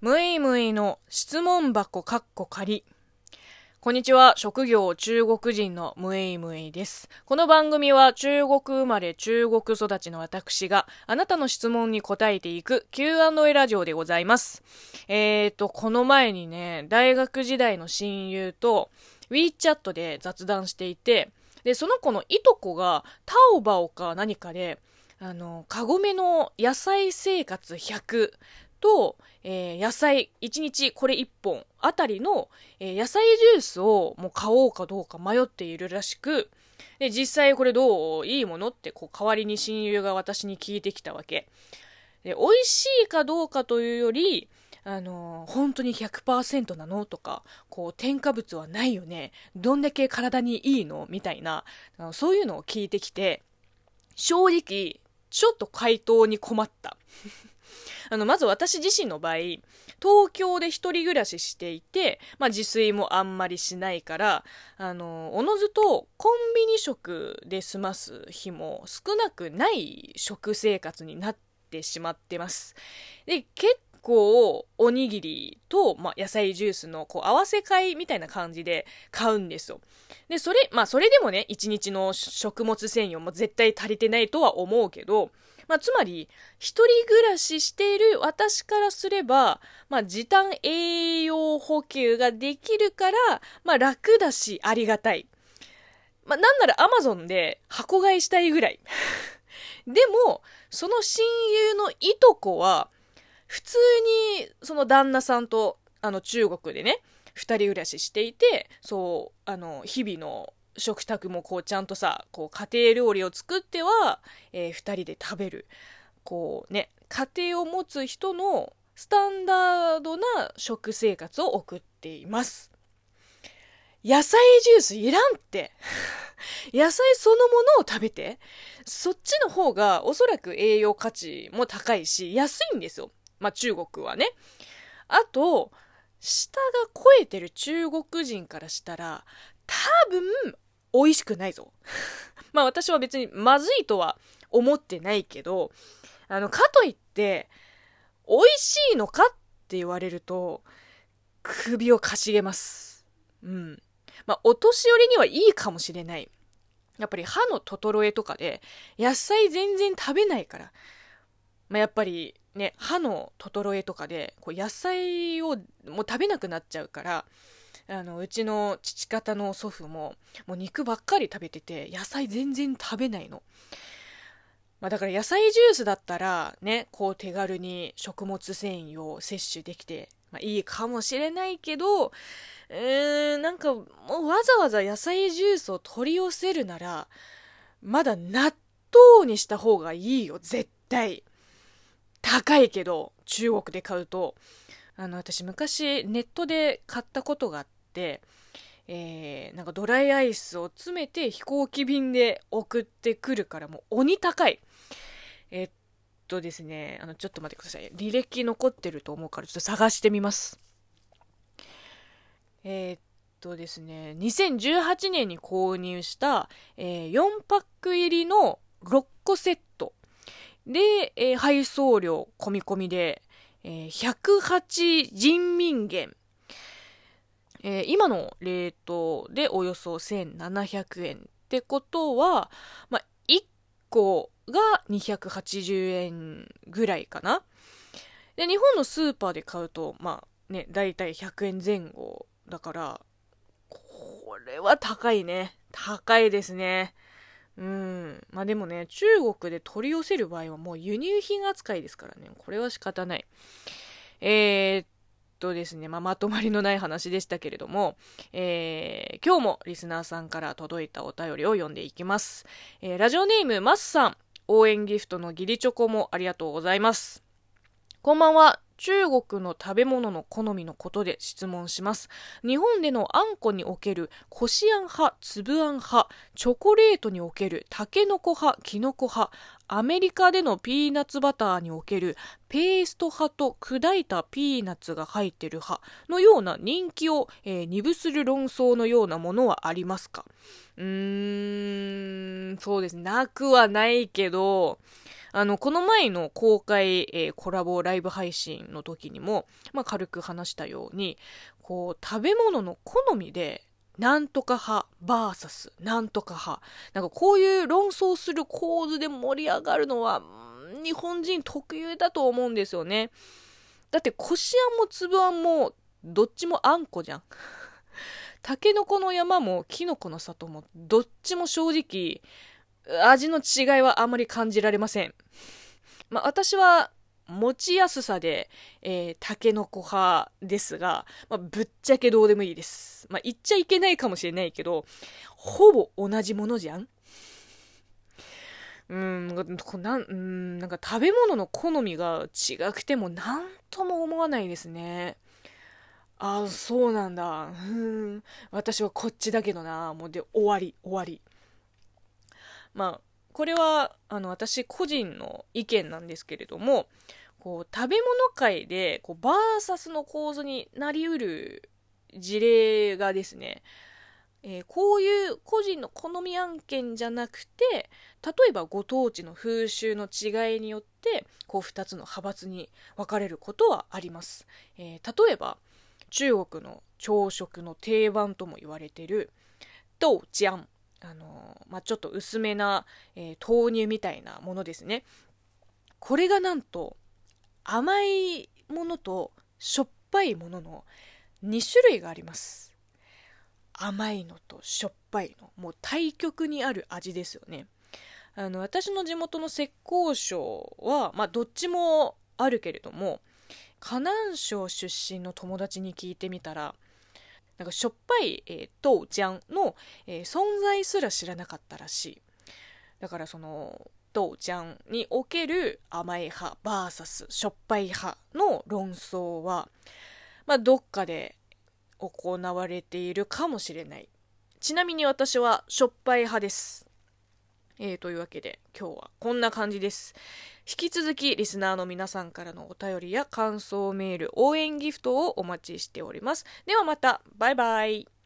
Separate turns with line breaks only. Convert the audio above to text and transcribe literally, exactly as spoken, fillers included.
むいむいの質問箱かっこ仮。こんにちは、職業中国人のむいむいです。この番組は中国生まれ中国育ちの私があなたの質問に答えていく キューアンドエー ラジオでございます。えーと、この前にね、大学時代の親友と WeChat で雑談していて、で、その子のいとこがタオバオか何かで、あの、カゴメの野菜生活ひゃくと、えー、野菜いちにちこれいっぽんあたりの、えー、野菜ジュースをもう買おうかどうか迷っているらしく、で実際これどういいものってこう代わりに親友が私に聞いてきたわけで、美味しいかどうかというより、あのー、本当に ひゃくパーセント なのとか、こう添加物はないよね、どんだけ体にいいのみたいな、あのそういうのを聞いてきて、正直ちょっと回答に困ったあのまず私自身の場合、東京で一人暮らししていて、まあ、自炊もあんまりしないから、あのおのずとコンビニ食で済ます日も少なくない食生活になってしまってます。で、結構おにぎりと、まあ、野菜ジュースのこう合わせ買いみたいな感じで買うんですよ。で、それ、まあそれでもね、一日の食物繊維も絶対足りてないとは思うけど、まあ、つまり一人暮らししている私からすれば、まあ、時短栄養補給ができるから、まあ、楽だしありがたい。まあ、なんなら Amazon で箱買いしたいぐらいでもその親友のいとこは普通にその旦那さんとあの中国でね二人暮らししていて、そうあの日々の食卓もこうちゃんとさ、こう家庭料理を作っては、えー、二人で食べる、こうね、家庭を持つ人のスタンダードな食生活を送っています。野菜ジュースいらんって野菜そのものを食べて、そっちの方がおそらく栄養価値も高いし安いんですよ。まあ中国はね。あと舌が肥えてる中国人からしたら多分美味しくないぞまあ私は別にまずいとは思ってないけど、あのかといって美味しいのかって言われると首をかしげます。うん。まあお年寄りにはいいかもしれない。やっぱり歯の衰えとかで野菜全然食べないから、まあ、やっぱりね、歯の衰えとかでこう野菜をもう食べなくなっちゃうから、あのうちの父方の祖父ももう肉ばっかり食べてて野菜全然食べないの。まあ、だから野菜ジュースだったらね、こう手軽に食物繊維を摂取できて、まあ、いいかもしれないけど、うーん、なんかもうわざわざ野菜ジュースを取り寄せるならまだ納豆にした方がいいよ、絶対。高いけど中国で買うと、あの私昔ネットで買ったことがあって、えー、なんかドライアイスを詰めて飛行機便で送ってくるからもう鬼高い。えー、っとですね、あのちょっと待ってください。履歴残ってると思うからちょっと探してみます。えー、っとですね、にせんじゅうはちねんに購入した、えー、よんパック入りのろっこセットで、えー、配送料込み込みで、えー、ひゃくはち人民元、えー、今のレートでおよそせんななひゃくえんってことは、まあ、いっこがにひゃくはちじゅうえんぐらいかな。で日本のスーパーで買うとまあね、だいたいひゃくえんぜん後だから、これは高いね。高いですね。うん。まあでもね、中国で取り寄せる場合はもう輸入品扱いですからね。これは仕方ない。えー、っとですね、まあまとまりのない話でしたけれども、えー、今日もリスナーさんから届いたお便りを読んでいきます。えー、ラジオネームマスさん、応援ギフトの義理チョコもありがとうございます。こんばんは。中国の食べ物の好みのことで質問します。日本でのあんこにおけるこしあん派、つぶあん派、チョコレートにおけるたけのこ派、きのこ派、アメリカでのピーナッツバターにおけるペースト派と砕いたピーナッツが入っている派のような人気を、えー、二分する論争のようなものはありますか？うーん、そうですね。なくはないけど、 あの、この前の公開、えーコラボライブ配信の時にも、まあ、軽く話したように、こう、食べ物の好みで、なんとか派、バーサス、なんとか派。なんかこういう論争する構図で盛り上がるのは、うん日本人特有だと思うんですよね。だって、こしあんもつぶあんも、どっちもあんこじゃん。たけのこの山もきのこの里も、どっちも正直、味の違いはあまり感じられません。まあ、私は持ちやすさで、えー、タケノコ派ですが、まあ、ぶっちゃけどうでもいいです。まあ、言っちゃいけないかもしれないけど、ほぼ同じものじゃん。うーん、こなん、うーん、なんか食べ物の好みが違くてもなんとも思わないですね。ああ、そうなんだ。うーん。私はこっちだけどな。もうで、終わり、終わり。まあ、これは、あの、私個人の意見なんですけれども、こう、食べ物界で、こう、バーサスの構図になりうる事例がですね、えーこういう個人の好み案件じゃなくて、例えばご当地の風習の違いによって、こう、二つの派閥に分かれることはあります。えー例えば、中国の朝食の定番とも言われている豆浆、あのーまあ、ちょっと薄めな、えー豆乳みたいなものですね。これがなんと甘いものとしょっぱいもののに種類があります。甘いのとしょっぱいのもう対極にある味ですよね。あの私の地元の浙江省は、まあ、どっちもあるけれども、河南省出身の友達に聞いてみたら、なんかしょっぱい、えー、豆浆の、えー存在すら知らなかったらしい。だからその豆浆における甘い派 ブイエス しょっぱい派の論争は、まあ、どっかで行われているかもしれない。ちなみに私はしょっぱい派です。えー、というわけで今日はこんな感じです。引き続きリスナーの皆さんからのお便りや感想メール、応援ギフトをお待ちしております。ではまた、バイバイ。